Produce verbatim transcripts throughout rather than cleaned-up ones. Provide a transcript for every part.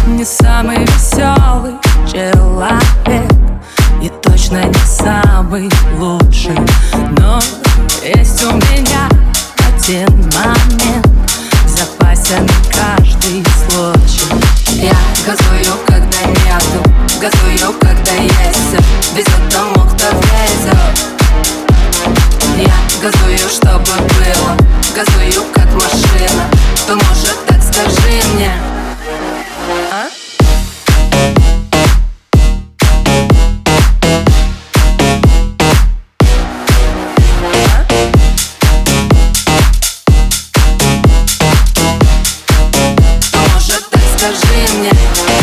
не самый веселый человек и точно не самый лучший, но есть у меня один момент в запасе на каждый случай. Я газую, когда нету, газую, когда есть. Везет тому, кто везет. Я газую, чтобы было, газую, как машина. Кто может, так скажи мне. А? Скажи мне,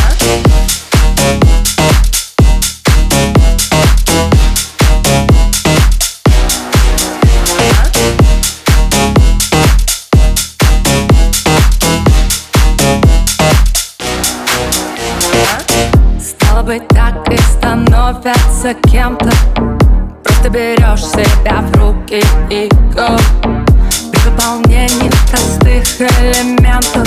стало быть, так и становятся кем-то. Просто берешь себя в руки и go. При выполнении простых элементов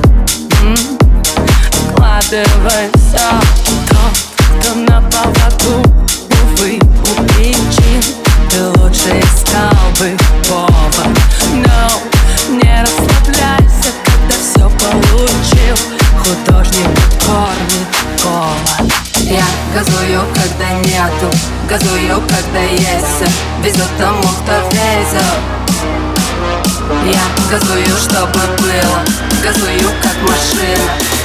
вкладывай все. Тот, кто на поводу, увы, у причин, ты лучше искал бы повод. Но не расслабляйся, когда все получил. Художник кормит голод. я газую, когда нету, газую, когда есть. Везет тому, кто везет. Я газую, чтобы было, газую, как машина.